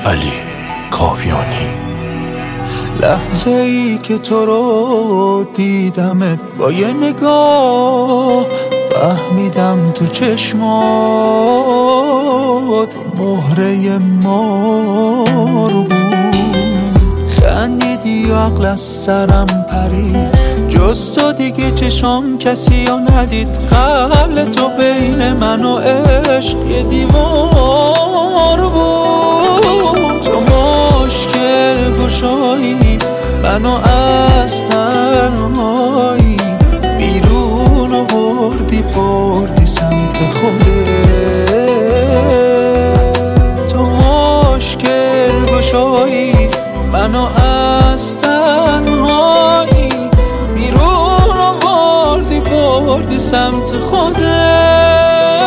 علی کاویانی. لحظه ای که تو رو دیدمت با یه نگاه، فهمیدم تو چشمات مهره مار بود. خندیدی و عقل از سرم پرید، جز تو دیگه چشام کسی رو ندید. قبل تو بین من و عشق یه دیوار بود. تو مشکل گشایی منو از تنهایی بیرون آوردی، بردی سمت خودت. تو مشکل گشایی منو از تنهایی بیرون آوردی، بردی سمت خودت.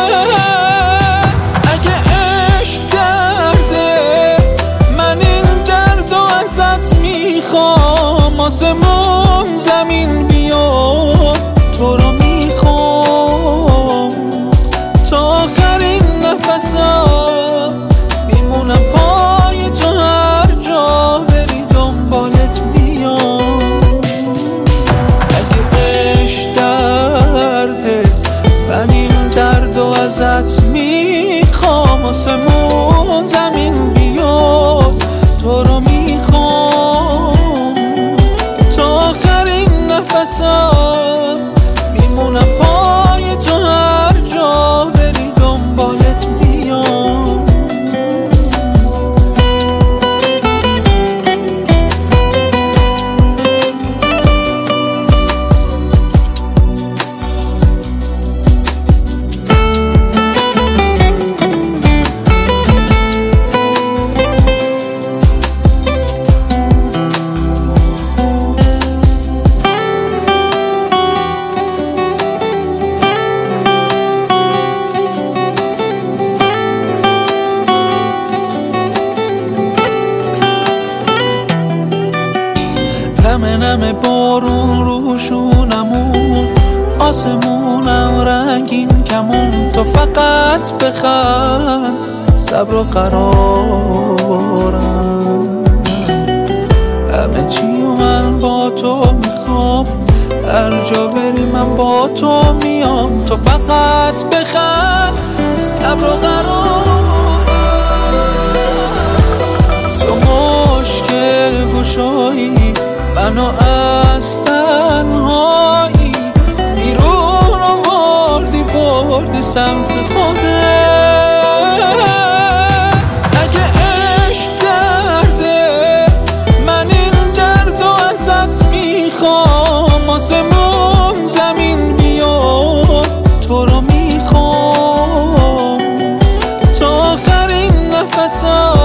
اگه عشق درده من این درد و ازت میخوام، آسمون زمین بیاد تو رو میخوام. تا آخرین نفسم میمونم پای تو، هر جا بری دنبالت میام. اگه عشق درده من این درد و ازت میخوام، آسمون زمین بیاد تو رو میخوام. تا آخرین نفسم میمونم پای تو، هر جا بری دنبالت میام. نمه نمه بارون روشونمون، آسمونم رنگین کمون. تو فقط بخند، صبر و قرارم. همه چی و من با تو میخوام، هر جا بری من با تو میام. تو فقط بخند، صبر و قرارم. تو مشکل گشایی منو از تنهایی بیرون آوردی، بردی سمت خودت. اگه عشق درده من این درد و ازت میخوام، آسمون زمین بیاد تو رو میخوام. تا آخرین نفسم